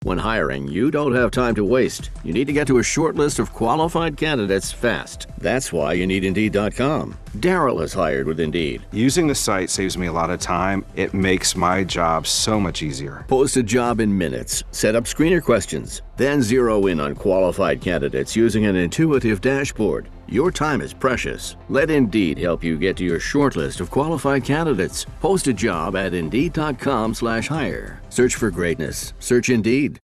When hiring, you don't have time to waste. You need to get to a short list of qualified candidates fast. That's why you need Indeed.com. Daryl is hired with Indeed. Using the site saves me a lot of time. It makes my job so much easier. Post a job in minutes. Set up screener questions. Then zero in on qualified candidates using an intuitive dashboard. Your time is precious. Let Indeed help you get to your short list of qualified candidates. Post a job at Indeed.com/hire. Search for greatness. Search Indeed.